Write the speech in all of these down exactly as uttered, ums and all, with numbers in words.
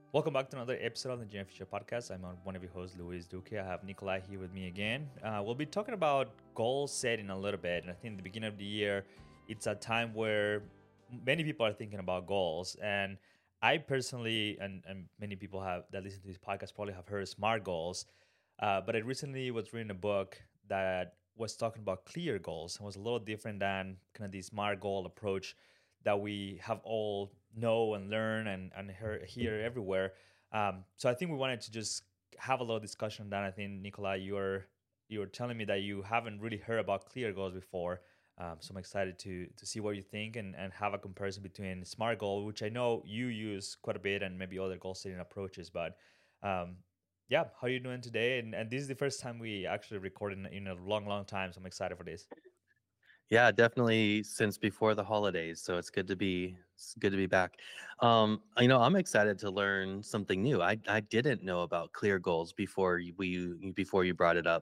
Welcome back to another episode of the Gen Future Podcast. I'm one of your hosts, Luis Duque. I have Nikolai here with me again. Uh, we'll be talking about goal setting a little bit. And I think at the beginning of the year, it's a time where many people are thinking about goals. And I personally, and, and many people have that listen to this podcast probably have heard SMART goals. Uh, but I recently was reading a book that was talking about clear goals and was a little different than kind of the SMART goal approach that we have all know and learn and, and hear, hear everywhere. Um, so I think we wanted to just have a little discussion on that. I think Nikolai, you're you're telling me that you haven't really heard about clear goals before. Um, so I'm excited to to see what you think and, and have a comparison between SMART goal, which I know you use quite a bit, and maybe other goal setting approaches. But um, yeah, how are you doing today? And, and this is the first time we actually recorded in, in a long, long time. So I'm excited for this. Yeah, definitely since before the holidays. So it's good to be it's good to be back. Um, you know, I'm excited to learn something new. I I didn't know about clear goals before you, we you- before you brought it up.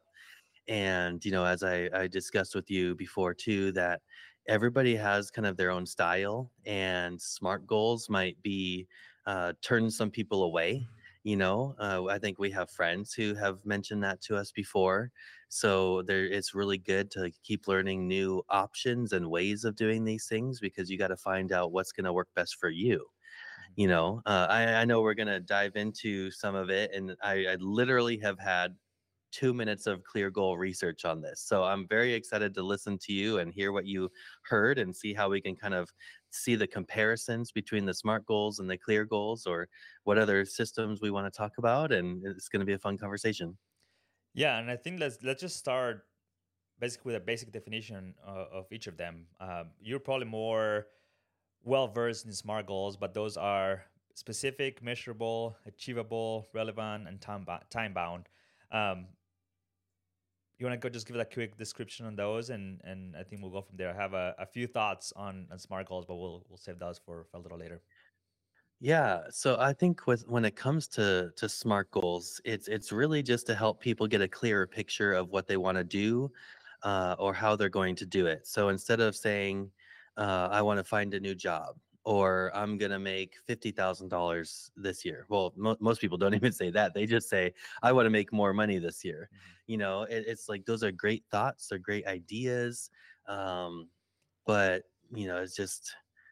And you know, as I I discussed with you before too, that everybody has kind of their own style, and SMART goals might be uh, turn some people away. You know, uh, I think we have friends who have mentioned that to us before. So there, it's really good to keep learning new options and ways of doing these things because you got to find out what's going to work best for you. Mhm. You know, uh, I, I know we're going to dive into some of it, and I, I literally have had two minutes of clear goal research on this. So I'm very excited to listen to you and hear what you heard and see how we can kind of see the comparisons between the SMART goals and the clear goals, or what other systems we want to talk about. And it's going to be a fun conversation. Yeah, and I think let's let's just start basically with a basic definition uh, of each of them. Um, you're probably more well versed in SMART goals, but those are specific, measurable, achievable, relevant, and time ba- time bound. Um, you want to go just give it a quick description on those, and and I think we'll go from there. I have a, a few thoughts on, on SMART goals, but we'll we'll save those for, for a little later. Yeah, so I think with when it comes to to SMART goals, it's it's really just to help people get a clearer picture of what they want to do, uh, or how they're going to do it. So instead of saying, uh, "I want to find a new job," or "I'm gonna make fifty thousand dollars this year," well, mo- most people don't even say that. They just say, "I want to make more money this year." Mhm. You know, it, it's like those are great thoughts, they're great ideas, um, but you know, it's just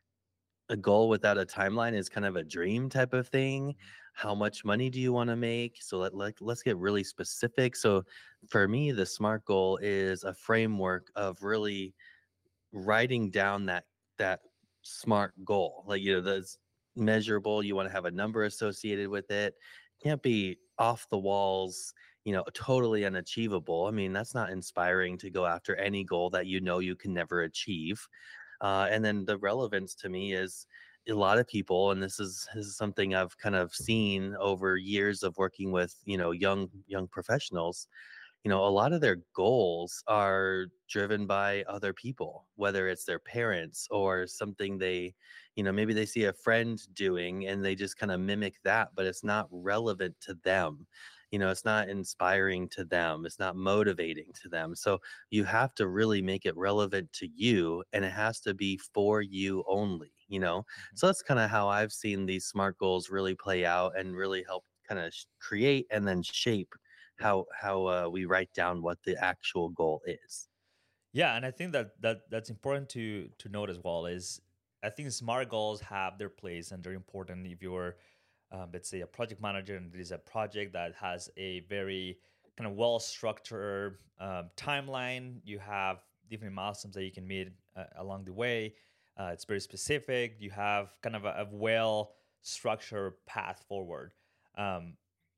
a goal without a timeline is kind of a dream type of thing. Mhm. How much money do you want to make? So let, let, let's get really specific. So for me, the SMART goal is a framework of really writing down that that SMART goal. Like, you know, that's measurable. You want to have a number associated with it. Can't be off the walls, you know, totally unachievable. I mean, that's not inspiring to go after any goal that you know you can never achieve. Uh, and then the relevance to me is a lot of people, and this is, this is something I've kind of seen over years of working with, you know, young young professionals. You know, a lot of their goals are driven by other people, whether it's their parents or something they, you know, maybe they see a friend doing and they just kind of mimic that, but it's not relevant to them. You know, it's not inspiring to them, it's not motivating to them. So you have to really make it relevant to you, and it has to be for you only, you know. Mhm. So that's kind of how I've seen these SMART goals really play out and really help kind of create and then shape how how uh, we write down what the actual goal is. Yeah, and I think that that that's important to to note as well. Is I think SMART goals have their place and they're important if you're, um, let's say, a project manager and it is a project that has a very kind of well structured um, timeline. You have different milestones that you can meet uh, along the way. Uh, it's very specific. You have kind of a, a well structured path forward. Um,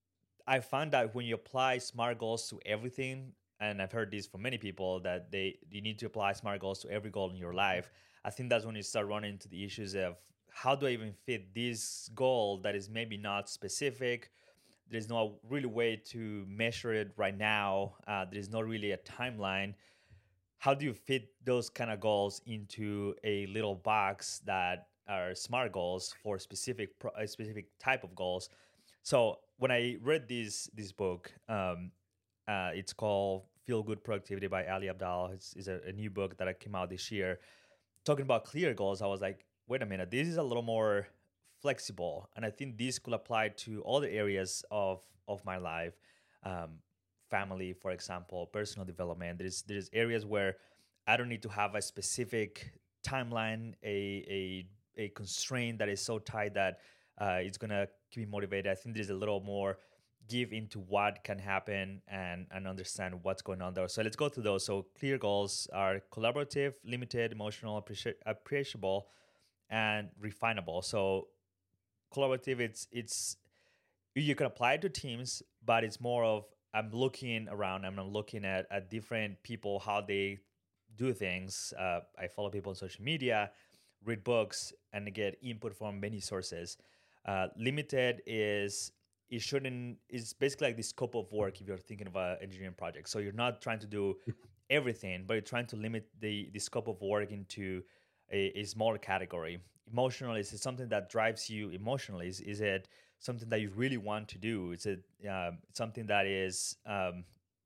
I found that when you apply SMART goals to everything, and I've heard this from many people that they you need to apply SMART goals to every goal in your life. I think that's when you start running into the issues of how do I even fit this goal that is maybe not specific. There's no really way to measure it right now. Uh, there's not really a timeline. How do you fit those kind of goals into a little box that are SMART goals for specific pro- a specific type of goals? So when I read this this book, um, uh, it's called Feel Good Productivity by Ali Abdal. It's, it's a, a new book that came out this year talking about clear goals. I was like, wait a minute, this is a little more flexible, and I think this could apply to all the areas of of my life. Um, Family, for example, personal development. There's there's areas where I don't need to have a specific timeline, a a a constraint that is so tight that uh, it's gonna keep me motivated. I think there's a little more give into what can happen and and understand what's going on there. So let's go through those. So clear goals are collaborative, limited, emotional, appreci- appreciable, and refinable. So collaborative, it's it's you can apply it to teams, but it's more of I'm looking around and I'm looking at, at different people, how they do things. Uh, I follow people on social media, read books, and get input from many sources. Uh, limited is it shouldn't is basically like the scope of work if you're thinking of an engineering project. So you're not trying to do everything, but you're trying to limit the the scope of work into a, a smaller category. Emotional is it something that drives you emotionally? Is, is it something that you really want to do? Is it um, something that is um,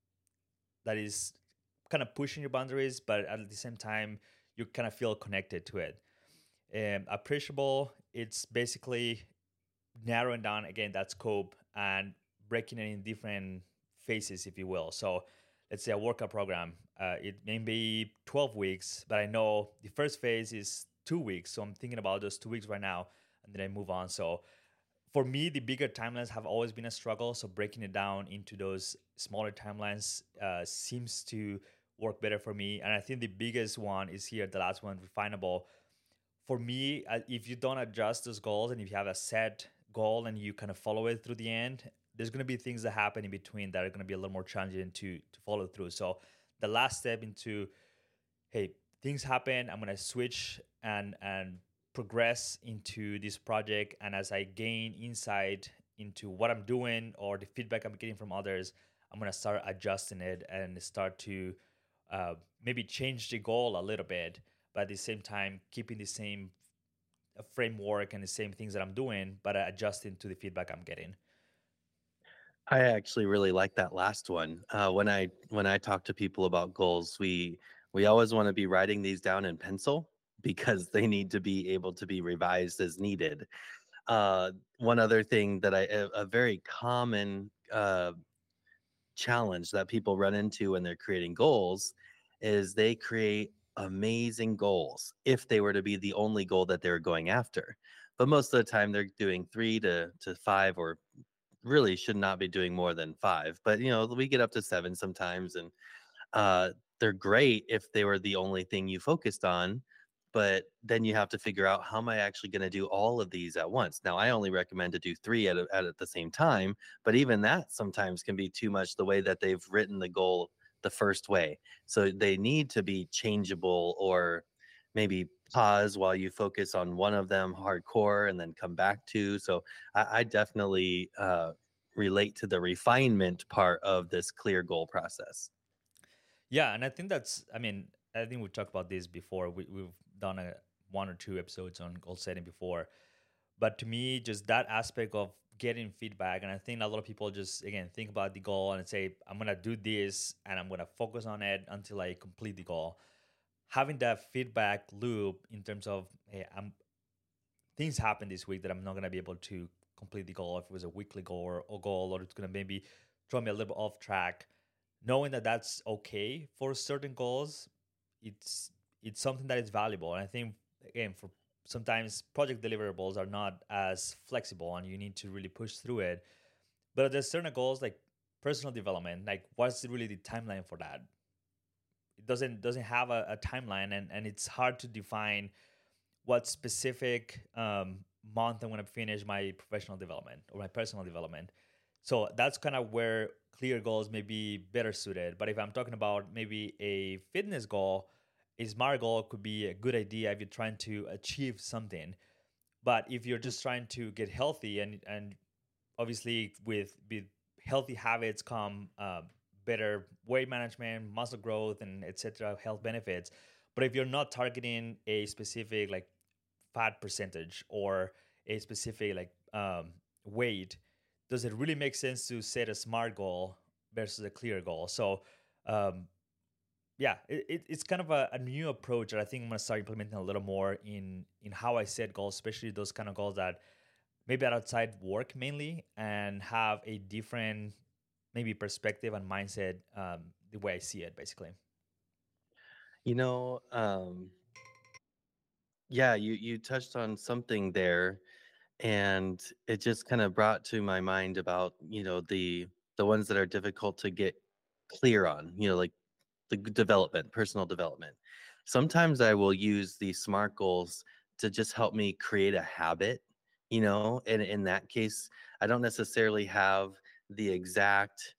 that is kind of pushing your boundaries, but at the same time you kind of feel connected to it? Um, appreciable, it's basically narrowing down again that scope and breaking it in different phases, if you will. So let's say a workout program, uh, it may be twelve weeks, but I know the first phase is two weeks. So I'm thinking about those two weeks right now, and then I move on. So for me, the bigger timelines have always been a struggle. So breaking it down into those smaller timelines uh, seems to work better for me. And I think the biggest one is here, the last one, refinable. For me, uh, if you don't adjust those goals and if you have a set goal and you kind of follow it through the end, there's going to be things that happen in between that are going to be a little more challenging to to follow through. So the last step into, hey, things happen, I'm going to switch and and progress into this project, and as I gain insight into what I'm doing or the feedback I'm getting from others, I'm going to start adjusting it and start to uh, maybe change the goal a little bit, but at the same time keeping the same uh, framework and the same things that I'm doing, but adjusting to the feedback I'm getting. I actually really like that last one. Uh, when I when I talk to people about goals, we we always want to be writing these down in pencil because they need to be able to be revised as needed. Uh, one other thing that I a, a very common uh, challenge that people run into when they're creating goals is they create amazing goals if they were to be the only goal that they're going after. But most of the time they're doing three to, to five, or really should not be doing more than five. But you know, we get up to seven sometimes, and uh, they're great if they were the only thing you focused on. But then you have to figure out, how am I actually going to do all of these at once? Now, I only recommend to do three at, a, at at the same time, but even that sometimes can be too much the way that they've written the goal the first way. So they need to be changeable, or maybe pause while you focus on one of them hardcore and then come back to. So I, I definitely uh, relate to the refinement part of this clear goal process. Yeah, and I think that's. I mean, I think we talked about this before. We, we've done a one or two episodes on goal setting before, but to me, just that aspect of getting feedback, and I think a lot of people just again think about the goal and say, "I'm gonna do this, and I'm gonna focus on it until I complete the goal." Having that feedback loop in terms of, hey, I'm things happen this week that I'm not gonna be able to complete the goal if it was a weekly goal or, or goal, or it's gonna maybe throw me a little bit off track. Knowing that that's okay for certain goals, it's it's something that is valuable. And I think again, for sometimes project deliverables are not as flexible, and you need to really push through it. But there's certain goals like personal development. Like, what's really the timeline for that? It doesn't doesn't have a, a timeline, and and it's hard to define what specific um, month I'm going to finish my professional development or my personal development. So that's kind of where clear goals may be better suited. But if I'm talking about maybe a fitness goal, a SMART goal could be a good idea if you're trying to achieve something. But if you're just trying to get healthy, and and obviously with with healthy habits come uh, better weight management, muscle growth, and et cetera, health benefits. But if you're not targeting a specific like fat percentage or a specific like um, weight, does it really make sense to set a SMART goal versus a clear goal? So um, yeah, it, it, it's kind of a, a new approach that I think I'm gonna start implementing a little more in in how I set goals, especially those kind of goals that maybe outside work mainly, and have a different maybe perspective and mindset, um, the way I see it, basically. You know, um, yeah, you you touched on something there, and it just kind of brought to my mind about, you know, the the ones that are difficult to get clear on, you know, like the g- development, personal development. Sometimes I will use these SMART goals to just help me create a habit, you know, and in that case, I don't necessarily have the exact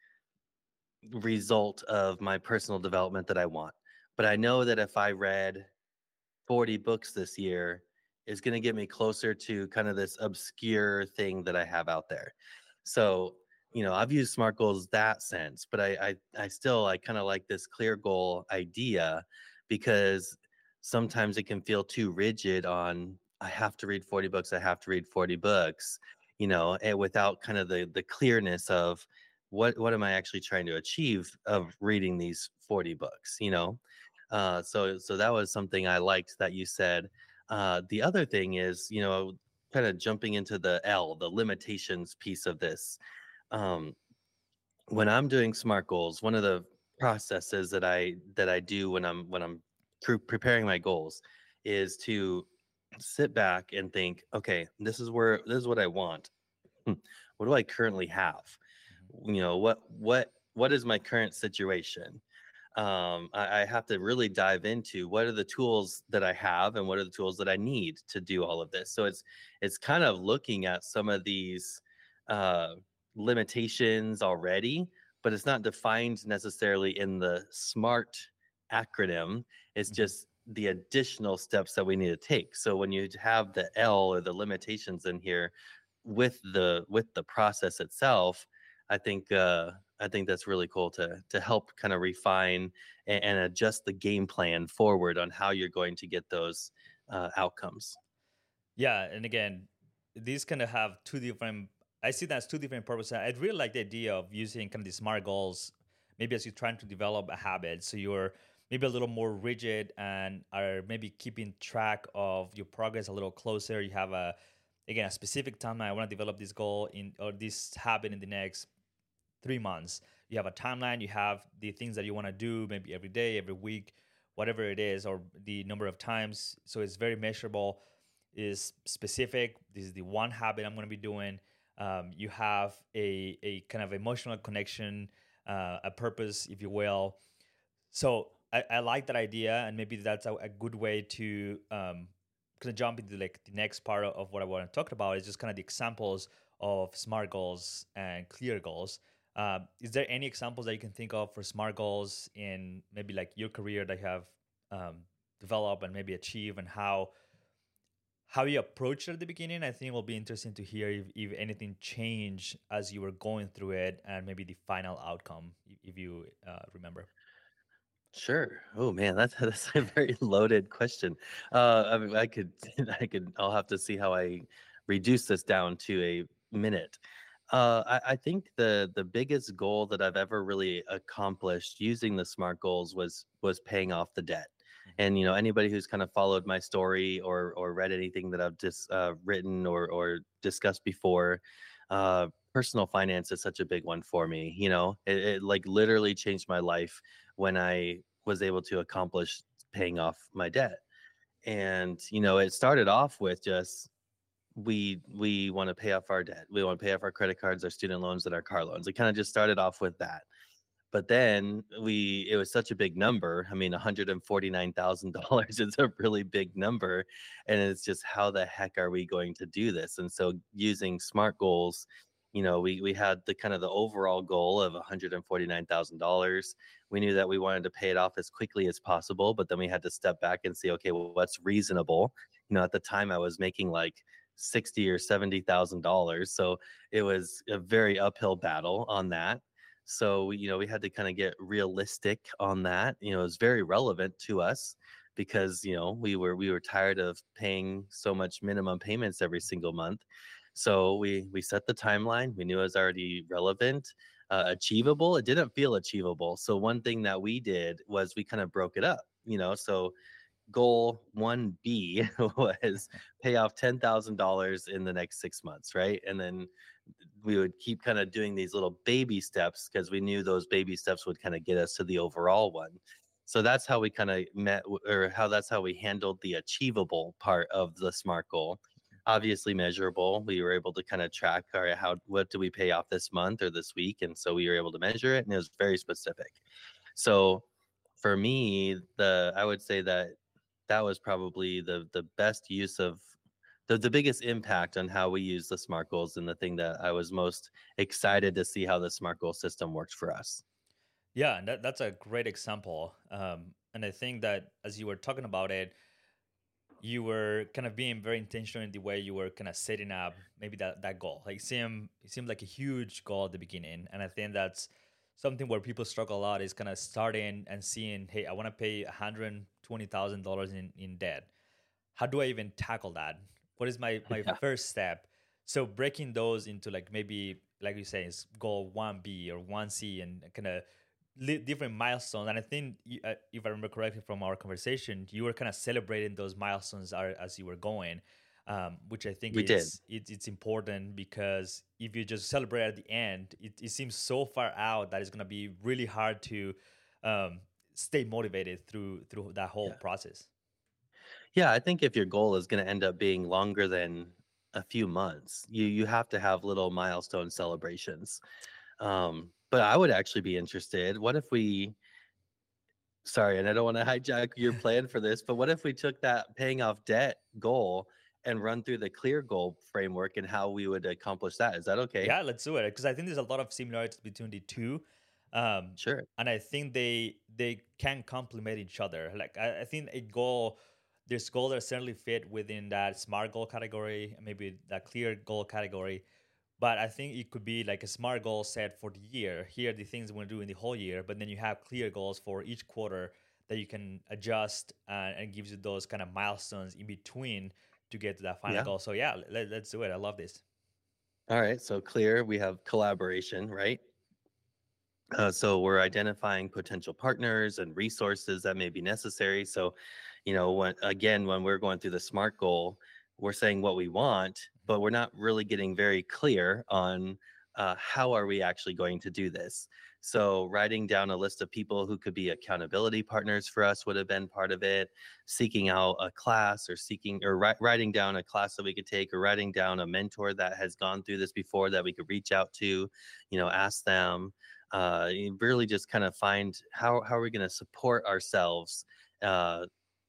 result of my personal development that I want. But I know that if I read forty books this year is going to get me closer to kind of this obscure thing that I have out there. So, you know, I've used SMART goals that sense, but I I, I still I kind of like this clear goal idea because sometimes it can feel too rigid on I have to read forty books, I have to read forty books, you know, and without kind of the the clearness of what what am I actually trying to achieve of reading these forty books, you know? Uh, so so that was something I liked that you said. Uh, the other thing is, you know, kind of jumping into the L, the limitations piece of this. Um, when I'm doing SMART goals, one of the processes that I that I do when I'm when I'm pre- preparing my goals is to sit back and think, okay, this is where this is what I want. Hmm, what do I currently have? Mhm. You know, what what what is my current situation? um, I, I have to really dive into what are the tools that I have and what are the tools that I need to do all of this. So it's it's kind of looking at some of these uh, limitations already, but it's not defined necessarily in the SMART acronym. It's Mhm. just the additional steps that we need to take. So when you have the L or the limitations in here with the with the process itself, I think uh, I think that's really cool to to help kind of refine and, and adjust the game plan forward on how you're going to get those uh, outcomes. Yeah, and again, these kind of have two different. I see that as two different purposes. I really like the idea of using kind of the SMART goals, maybe as you're trying to develop a habit. So you're maybe a little more rigid and are maybe keeping track of your progress a little closer. You have a, again, a specific timeline. I want to develop this goal in or this habit in the next three months. You have a timeline. You have the things that you want to do, maybe every day, every week, whatever it is, or the number of times. So it's very measurable, is specific. This is the one habit I'm going to be doing. Um, you have a a kind of emotional connection, uh, a purpose, if you will. So I, I like that idea, and maybe that's a, a good way to um, kind of jump into like the next part of what I want to talk about is just kind of the examples of SMART goals and clear goals. Um, is there any examples that you can think of for SMART goals in maybe like your career that you have um, developed and maybe achieve, and how how you approached it at the beginning? I think it will be interesting to hear if, if anything changed as you were going through it, and maybe the final outcome, if, if you uh, remember. Sure. Oh man, that's that's a very loaded question. Uh, I mean, I could, I could, I'll have to see how I reduce this down to a minute. Uh, I, I think the the biggest goal that I've ever really accomplished using the SMART goals was was paying off the debt. Mhm. And you know, anybody who's kind of followed my story or or read anything that I've just uh, written or or discussed before, uh, personal finance is such a big one for me. You know, it, it like literally changed my life when I was able to accomplish paying off my debt. And you know, it started off with just we we want to pay off our debt. We want to pay off our credit cards, our student loans, and our car loans. It kind of just started off with that. But then we it was such a big number. I mean, one hundred forty-nine thousand dollars is a really big number. And it's just how the heck are we going to do this? And so using SMART goals, you know, we we had the kind of the overall goal of one hundred forty-nine thousand dollars. We knew that we wanted to pay it off as quickly as possible, but then we had to step back and see, okay, well, what's reasonable? You know, at the time I was making like sixty or seventy thousand dollars. So it was a very uphill battle on that. So we, you know, we had to kind of get realistic on that. You know, it was very relevant to us because, you know, we were we were tired of paying so much minimum payments every single month. So we we set the timeline. We knew it was already relevant, uh, achievable. It didn't feel achievable. So one thing that we did was we kind of broke it up. You know, so goal one B was pay off ten thousand dollars in the next six months, right? And then we would keep kind of doing these little baby steps because we knew those baby steps would kind of get us to the overall one. So that's how we kind of met, or how that's how we handled the achievable part of the SMART goal. Obviously measurable. We were able to kind of track, all right, how what do we pay off this month or this week? And so we were able to measure it, and it was very specific. So for me, the I would say that that was probably the the best use of the, the biggest impact on how we use the SMART goals, and the thing that I was most excited to see how the SMART goal system works for us. Yeah, and that, that's a great example. Um, and I think that as you were talking about it, you were kind of being very intentional in the way you were kind of setting up maybe that, that goal. Like, seem it seemed like a huge goal at the beginning. And I think that's something where people struggle a lot, is kind of starting and seeing, hey, I want to pay one hundred twenty thousand dollars in, in debt. How do I even tackle that? What is my, my Yeah. first step? So breaking those into, like, maybe, like you say, is goal one B or one C, and kind of li- different milestones. And I think, you, uh, if I remember correctly from our conversation, you were kind of celebrating those milestones are, as you were going, um, which I think We did. it's it, it's important, because if you just celebrate at the end, it, it seems so far out that it's going to be really hard to um, stay motivated through through that whole Yeah. process. Yeah, I think if your goal is going to end up being longer than a few months, you you have to have little milestone celebrations. Um, but I would actually be interested. What if we sorry, and I don't want to hijack your plan for this, but what if we took that paying off debt goal and run through the clear goal framework and how we would accomplish that? Is that okay? Yeah, let's do it, because I think there's a lot of similarities between the two, um, Sure. and I think they they can complement each other. Like, I, I think a goal, there's goals that certainly fit within that SMART goal category, and maybe that clear goal category. But I think it could be like a SMART goal set for the year. Here are the things we want to do in the whole year, but then you have clear goals for each quarter that you can adjust, uh, and gives you those kind of milestones in between to get to that final Yeah. goal. So yeah, let, let's do it. I love this. All right. So clear, we have collaboration, right? Uh, so we're identifying potential partners and resources that may be necessary. So, you know, when again, when we're going through the SMART goal, we're saying what we want, but we're not really getting very clear on uh, how are we actually going to do this. So, writing down a list of people who could be accountability partners for us would have been part of it. Seeking out a class, or seeking or ri- writing down a class that we could take, or writing down a mentor that has gone through this before that we could reach out to, you know, ask them. Uh, you really just kind of find how how are we going to support ourselves uh,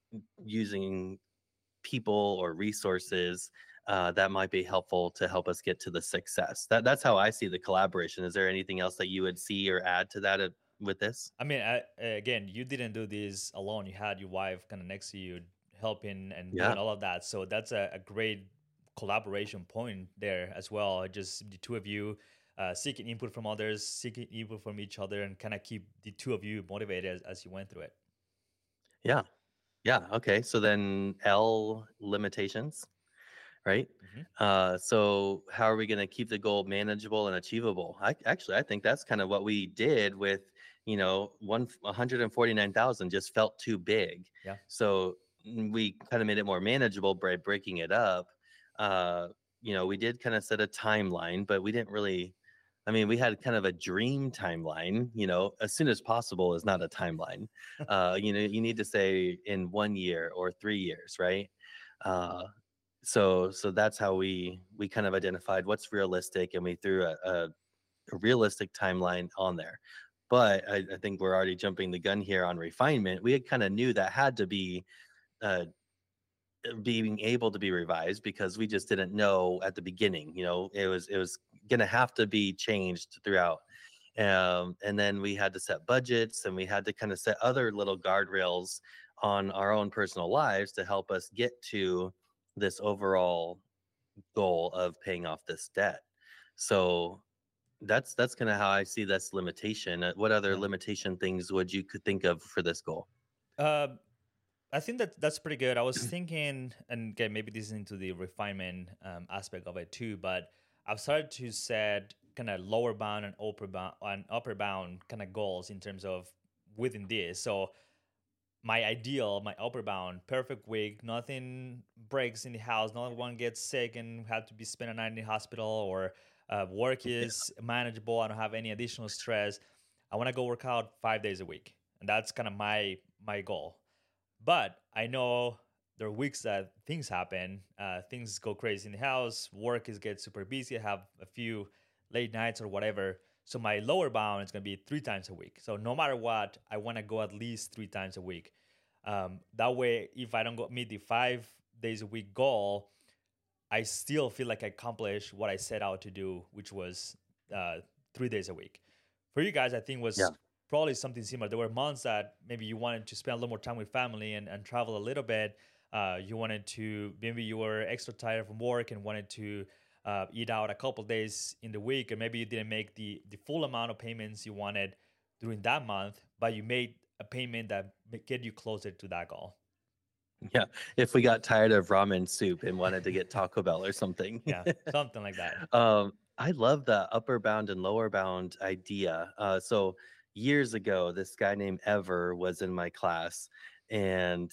using people or resources uh, that might be helpful to help us get to the success. That that's how I see the collaboration. Is there anything else that you would see or add to that uh, with this? I mean, I, again, you didn't do this alone. You had your wife kind of next to you, helping and Yeah, doing all of that. So that's a, a great collaboration point there as well. Just the two of you, uh, seeking input from others, seeking input from each other, and kind of keep the two of you motivated as, as you went through it. yeah, yeah. Okay, so then L, limitations, right? Hmm. Uh, so how are we going to keep the goal manageable and achievable? I actually I think that's kind of what we did with, you know, one one hundred forty-nine thousand just felt too big. Yeah. So mm, we kind of made it more manageable by breaking it up. Uh, you know, we did kind of set a timeline, but we didn't really. I mean, we had kind of a dream timeline. You know, as soon as possible is not a timeline. Uh, you know, you need to say in one year or three years, right? Uh, so so that's how we we kind of identified what's realistic, and we threw a, a, a realistic timeline on there. But I, I think we're already jumping the gun here on refinement. We kind of knew that had to be uh, being able to be revised, because we just didn't know at the beginning. You know, it was it was gonna have to be changed throughout. Um, and then we had to set budgets, and we had to kind of set other little guardrails on our own personal lives to help us get to this overall goal of paying off this debt. So that's that's kind of how I see this limitation. Uh, What other Yeah. limitation things would you could think of for this goal? Um, I think that that's pretty good. I was thinking, and again, maybe this is into the refinement um, aspect of it too, but I've started to set kind of lower bound and upper bound and upper bound kind of goals in terms of within this. So my ideal, my upper bound, perfect week, nothing breaks in the house, no one gets sick and have to be spend a night in the hospital, or uh, work Yeah. is manageable. I don't have any additional stress. I want to go work out five days a week, and that's kind of my my goal. But I know there are weeks that things happen, uh, things go crazy in the house, work is get super busy. I have a few late nights or whatever. So my lower bound is going to be three times a week. So no matter what, I want to go at least three times a week. Um, that way, if I don't go meet the five days a week goal, I still feel like I accomplished what I set out to do, which was uh, three days a week. For you guys, I think Yeah. was probably something similar. There were months that maybe you wanted to spend a little more time with family and, and travel a little bit. Uh, you wanted to, maybe you were extra tired from work and wanted to uh, eat out a couple days in the week, and maybe you didn't make the the full amount of payments you wanted during that month, but you made a payment that ma- get you closer to that goal. Yeah. If we got tired of ramen soup and wanted to get Taco Bell or something. Yeah, something like that. um, I love the upper bound and lower bound idea. Uh, so years ago, this guy named Ever was in my class, and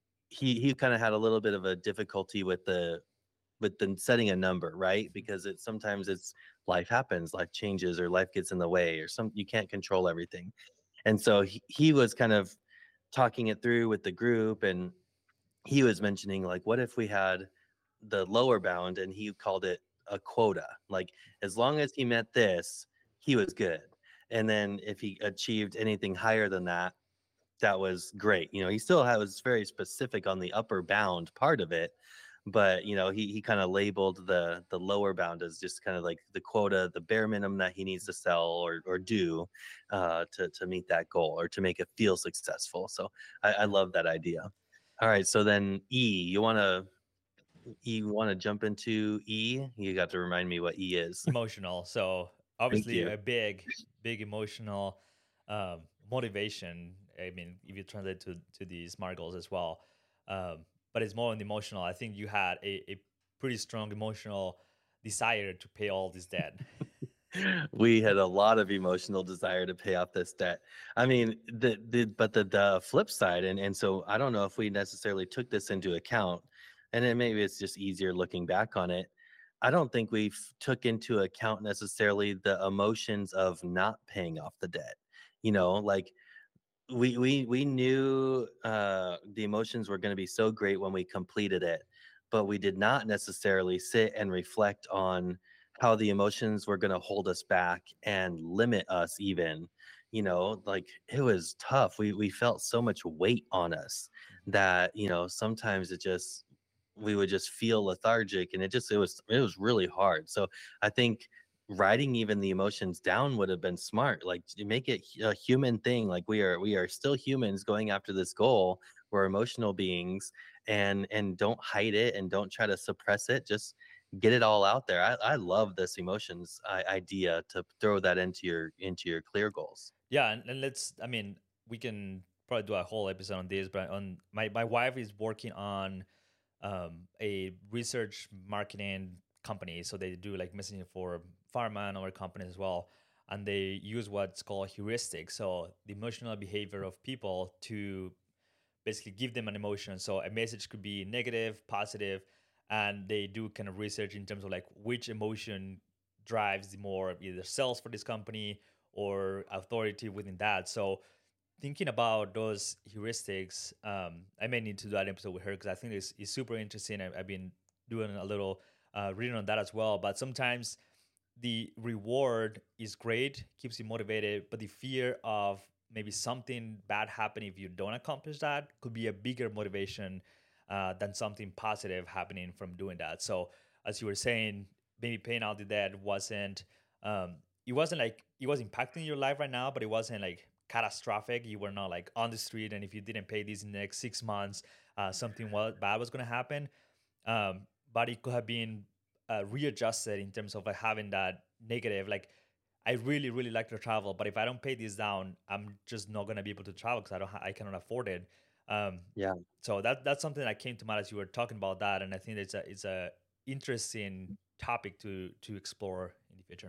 he he kind of had a little bit of a difficulty with the with the setting a number, right? Because it sometimes it's life happens, life changes, or life gets in the way, or some you can't control everything. And so he, he was kind of talking it through with the group, and he was mentioning like, what if we had the lower bound and he called it a quota, like as long as he met this, he was good, and then if he achieved anything higher than that, that was great. You know, he still had, was very specific on the upper bound part of it, but you know, he he kind of labeled the the lower bound as just kind of like the quota, the bare minimum that he needs to sell or or do uh, to to meet that goal or to make it feel successful. So I, I Yeah. love that idea. All right, so then E, you want to you want to jump into E? You got to remind me what E is. Emotional. So Thank obviously you. a big, big emotional um, motivation. I mean, if you translate to to the SMART goals as well, um, but it's more on the emotional. I think you had a, a pretty strong emotional desire to pay all this debt. We had a lot of emotional desire to pay off this debt. I mean, the the but the the flip side, and and so I don't know if we necessarily took this into account, and then maybe it's just easier looking back on it. I don't think we took into account necessarily the emotions of not paying off the debt. You know, like we we we knew uh, the emotions were going to be so great when we completed it, but we did not necessarily sit and reflect on how the emotions were going to hold us back and limit us even. You know, like it was tough. We we felt so much weight on us that, you know, sometimes it just we would just feel lethargic, and it just it was it was really hard. So I think writing even the emotions down would have been smart, like to make it hu- a human thing, like we are we are still humans going after this goal. We're emotional beings, and and don't hide it and don't try to suppress it, just get it all out there. i, I love this emotions I, idea to throw that into your into your clear goals. Yeah, and, and let's. I mean, we can probably do a whole episode on this, but on my my wife is working on um, a research marketing company, so they do like messaging for pharma and other companies as well, and they use what's called heuristics, so the emotional behavior of people to basically give them an emotion. So a message could be negative, positive, and they do kind of research in terms of like which emotion drives the more either sales for this company or authority within that. So thinking about those heuristics, um, I may need to do that episode with her because I think it's, it's super interesting. I, I've been doing a little uh, reading on that as well. But sometimes the reward is great, keeps you motivated, but the fear of maybe something bad happening if you don't accomplish that could be a bigger motivation uh, than something positive happening from doing that. So, as you were saying, maybe paying out the debt wasn't, um, it wasn't like it was impacting your life right now, but it wasn't like catastrophic. You were not like on the street, and if you didn't pay these in the next six months, uh, something was, bad was going to happen. Um, but it could have been uh, readjusted in terms of like having that negative. Like, I really, really like to travel, but if I don't pay this down, I'm just not gonna be able to travel because I don't, ha- I cannot afford it. Um, Yeah. so that that's something that came to mind as you were talking about that, and I think it's a it's a interesting topic to to explore in the future.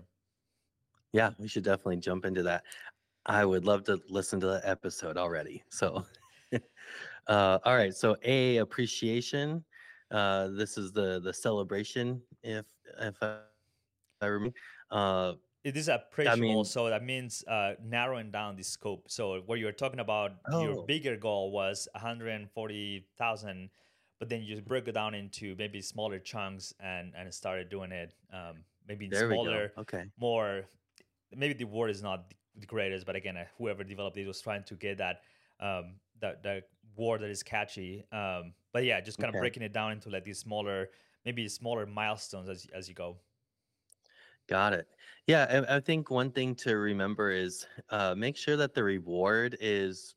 Yeah, we should definitely jump into that. I would love to listen to the episode already, so Uh, all right. So A, appreciation. Uh, this is the the celebration. If if I, I remember. Uh, It is I appreciable, mean, so that means uh, narrowing down the scope. So where you're talking about your oh, bigger goal was one hundred forty thousand, but then you just broke it down into maybe smaller chunks and and started doing it um, maybe in there we go. smaller, Okay, more. Maybe the word is not the greatest, but again, uh, whoever developed it was trying to get that um, that that word that is catchy. Um, but yeah, just kind of okay, breaking it down into like these smaller, maybe smaller milestones as as you go. got it. Yeah, I, I think one thing to remember is uh, make sure that the reward is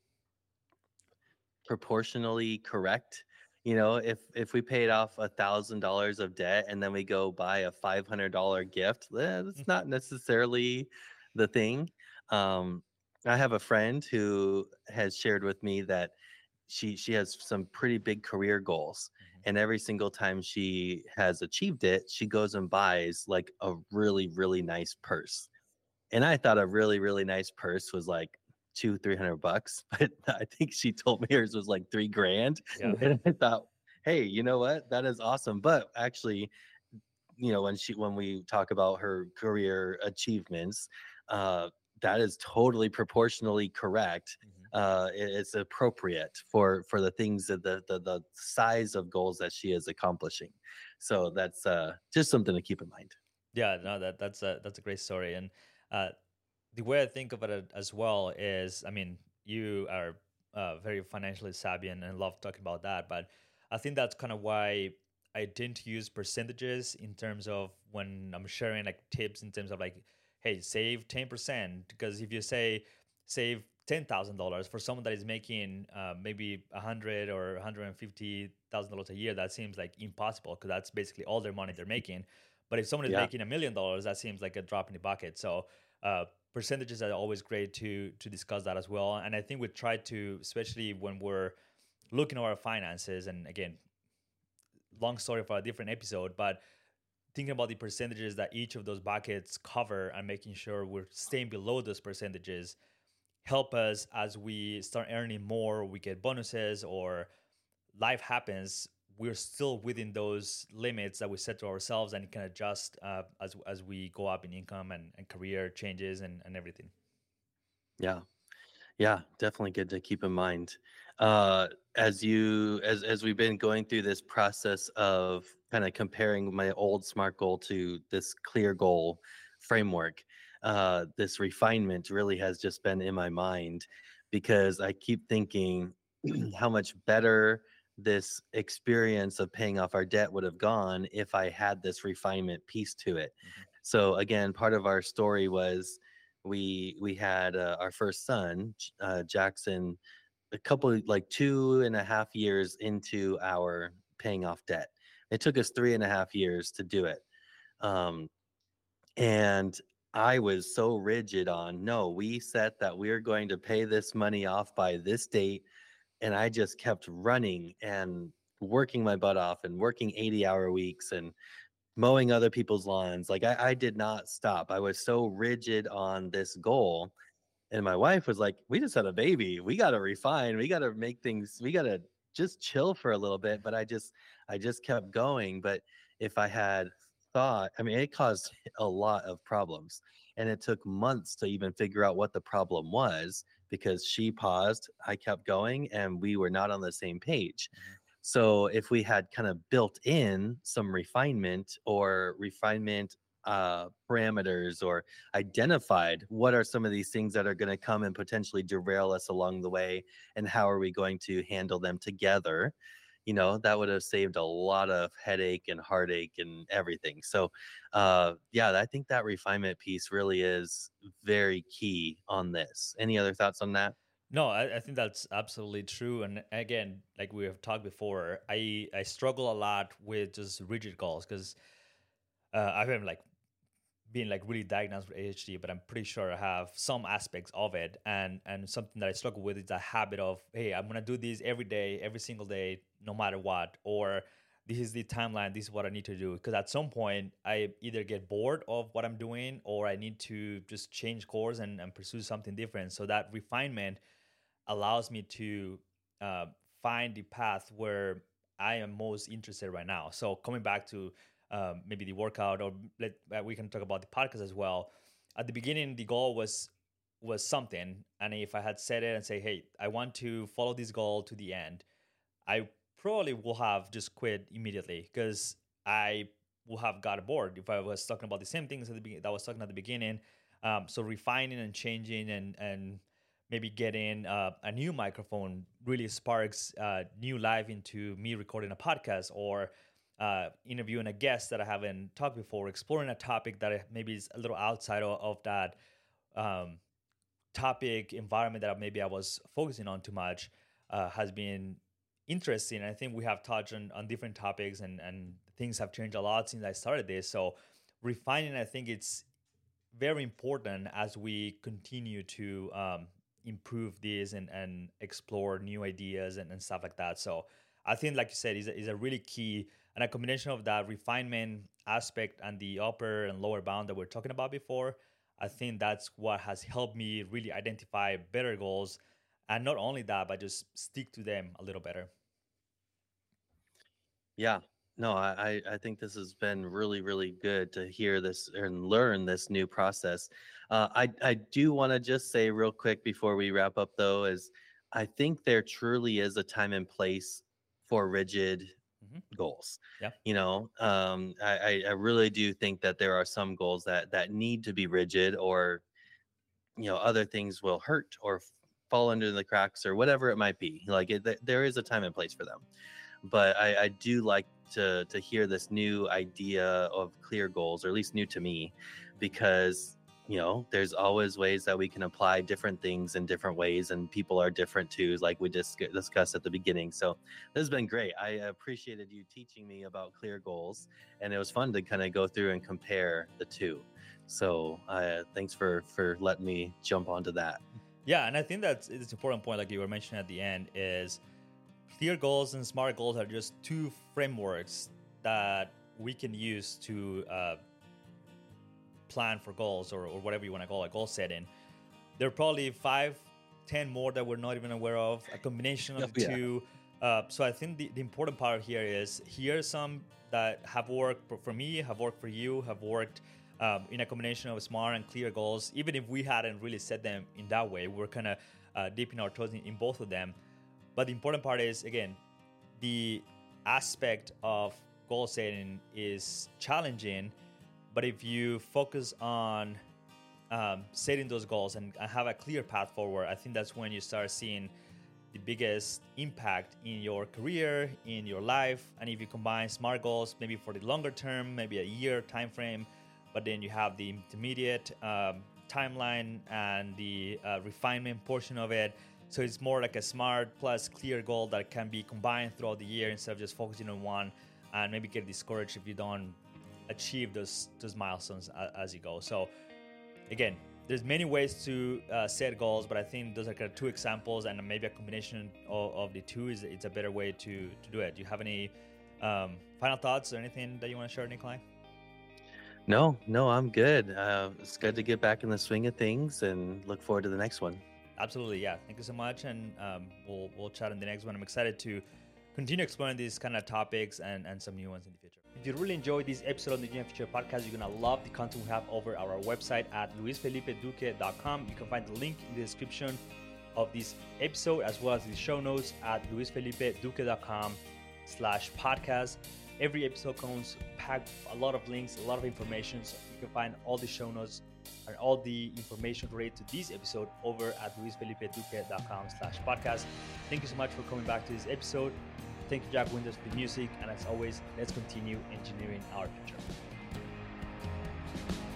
proportionally correct. You know, if if we paid off a thousand dollars of debt and then we go buy a five hundred dollar gift, eh, that's not necessarily the thing. Um, I have a friend who has shared with me that she she has some pretty big career goals, Mhm. and every single time she has achieved it, she goes and buys like a really really nice purse. And I thought a really, really nice purse was like two, three hundred bucks, but I think she told me hers was like three grand. Yeah. And I thought, hey, you know what? That is awesome. But actually, you know, when she when we talk about her career achievements, uh, that is totally proportionally correct. Mhm. Uh, it- it's appropriate for for the things that the the the size of goals that she is accomplishing. So that's uh, just something to keep in mind. Yeah, no, that that's a that's a great story, and uh, the way I think of it uh, as well is, I mean, you are uh, very financially savvy and, and love talking about that, but I think that's kind of why I didn't use percentages in terms of when I'm sharing like tips in terms of like, hey, save ten percent, because if you say save ten thousand dollars for someone that is making uh, maybe a hundred or one hundred fifty thousand dollars a year, that seems like impossible because that's basically all their money they're making. But if someone is Yeah. making a million dollars, that seems like a drop in the bucket. So uh, percentages are always great to to discuss that as well. And I think we try to, especially when we're looking at our finances, and again, long story for a different episode, but thinking about the percentages that each of those buckets cover and making sure we're staying below those percentages help us as we start earning more, we get bonuses or life happens, we're still within those limits that we set to ourselves and can adjust uh, as as we go up in income and, and career changes and, and everything. Yeah. Yeah, definitely good to keep in mind. Uh, as you as as we've been going through this process of kind of comparing my old SMART goal to this clear goal framework, uh, this refinement really has just been in my mind because I keep thinking how much better this experience of paying off our debt would have gone if I had this refinement piece to it. Mhm. So again, part of our story was we we had uh, our first son, J- uh, Jackson, a couple like two and a half years into our paying off debt. It took us three and a half years to do it. Um, and I was so rigid on no, we set that we're going to pay this money off by this date. And I just kept running and working my butt off and working eighty hour weeks and mowing other people's lawns. Like I, I did not stop. I was so rigid on this goal. And my wife was like, "We just had a baby. We got to refine. We got to make things. We got to just chill for a little bit." But I just, I just kept going. But if I had thought, I mean, it caused a lot of problems, and it took months to even figure out what the problem was because she paused, I kept going, and we were not on the same page. Mhm. So if we had kind of built in some refinement or refinement uh, parameters or identified what are some of these things that are going to come and potentially derail us along the way and how are we going to handle them together, you know, that would have saved a lot of headache and heartache and everything. So uh yeah, I think that refinement piece really is very key on this. Any other thoughts on that? No, I, I think that's absolutely true. And again, like we have talked before, I I struggle a lot with just rigid goals because uh, I've been like being like really diagnosed with A D H D, but I'm pretty sure I have some aspects of it. And and something that I struggle with is a habit of, hey, I'm gonna do this every day, every single day, no matter what, or this is the timeline, this is what I need to do. Because at some point I either get bored of what I'm doing or I need to just change course and, and pursue something different. So that refinement allows me to uh, find the path where I am most interested right now. So coming back to um, maybe the workout, or let, uh, we can talk about the podcast as well. At the beginning, the goal was was something, and if I had set it and say, "Hey, I want to follow this goal to the end," I probably will have just quit immediately because I will have got bored if I was talking about the same things at the beginning that I was talking at the beginning. Um, so refining and changing and and maybe getting uh, a new microphone really sparks uh, new life into me recording a podcast, or uh, interviewing a guest that I haven't talked before, exploring a topic that maybe is a little outside of, of that um, topic environment that maybe I was focusing on too much, uh, has been interesting. I think we have touched on, on different topics, and, and things have changed a lot since I started this. So refining, I think it's very important as we continue to um, improve this and, and explore new ideas and, and stuff like that. So I think, like you said, is a, is a really key, and a combination of that refinement aspect and the upper and lower bound that we're talking about before. I think that's what has helped me really identify better goals, and not only that, but just stick to them a little better. Yeah. No, I, I I think this has been really, really good to hear this and learn this new process. Uh, I, I do want to just say real quick before we wrap up, though, is I think there truly is a time and place for rigid Mm-hmm. goals. Yeah. You know, um, I, I I really do think that there are some goals that that need to be rigid, or you know, other things will hurt or f- fall under the cracks or whatever it might be. Like it, th- there is a time and place for them. But I, I do like to to hear this new idea of clear goals, or at least new to me, because you know there's always ways that we can apply different things in different ways, and people are different too, like we just discussed at the beginning. So this has been great. I appreciated you teaching me about clear goals, and it was fun to kind of go through and compare the two. So uh, thanks for for letting me jump onto that. Yeah, and I think that's it's an important point, like you were mentioning at the end, is clear goals and SMART goals are just two frameworks that we can use to uh, plan for goals, or, or whatever you want to call it, goal setting. There are probably five, ten more that we're not even aware of, a combination of Oh, the yeah. two. Uh, so I think the, the important part here is, here are some that have worked for, for me, have worked for you, have worked um, in a combination of SMART and clear goals. Even if we hadn't really set them in that way, we're kind of uh, dipping our toes in, in both of them. But the important part is, again, the aspect of goal setting is challenging. But if you focus on um, setting those goals and have a clear path forward, I think that's when you start seeing the biggest impact in your career, in your life. And if you combine SMART goals, maybe for the longer term, maybe a year time frame, but then you have the intermediate um, timeline and the uh, refinement portion of it. So it's more like a SMART plus clear goal that can be combined throughout the year, instead of just focusing on one and maybe get discouraged if you don't achieve those those milestones as you go. So again, there's many ways to uh, set goals, but I think those are kind of two examples, and maybe a combination of, of the two is it's a better way to to do it. Do you have any um, final thoughts or anything that you want to share, Nikolai? No, no, I'm good. Uh, it's good to get back in the swing of things, and look forward to the next one. Absolutely, yeah. Thank you so much, and um, we'll we'll chat in the next one. I'm excited to continue exploring these kind of topics and, and some new ones in the future. If you really enjoyed this episode of the Engineering Future Podcast, you're gonna love the content we have over our website at luis felipe duque dot com. You can find the link in the description of this episode, as well as the show notes at luis felipe duque dot com slash podcast. Every episode comes packed with a lot of links, a lot of information, so you can find all the show notes and all the information related to this episode over at luis felipe duque dot com slash podcast. Thank you so much for coming back to this episode. Thank you, Jack Winters, for the music. And as always, let's continue engineering our future.